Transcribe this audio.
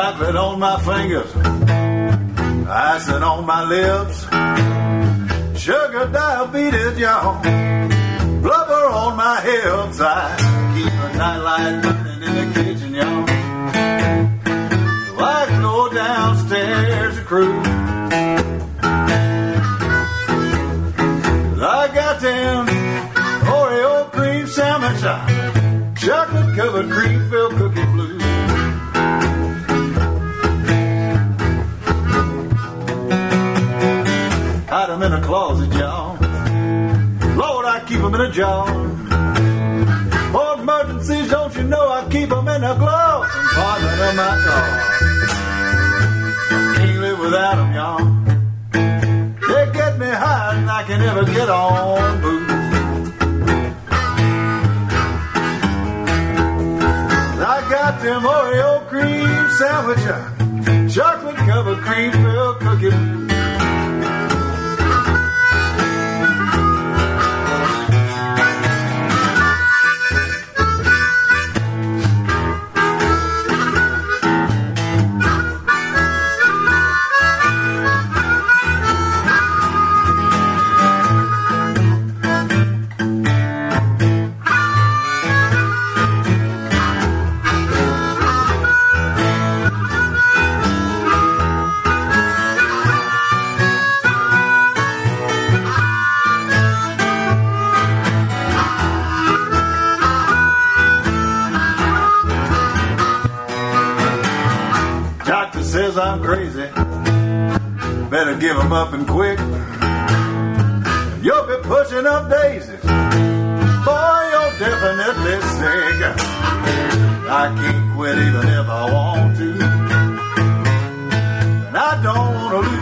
chocolate on my fingers, icing on my lips, sugar diabetes, y'all, blubber on my hips. I keep a nightlight burning in the kitchen, y'all, so I can go downstairs to cruise. I got them Oreo cream sandwich, chocolate covered cream filled cookie blues. Hide them in a closet, y'all. Lord, I keep them in a jar. For emergencies, don't you know I keep them in a glove compartment of my car. Can't live without them, y'all. They get me higher than I can ever get on booze. I got them Oreo cream sandwich, chocolate covered cream filled cookie blues. Says I'm crazy, better give them up and quick. You'll be pushing up daisies, boy, you're definitely sick. I can't quit even if I want to, and I don't want to lose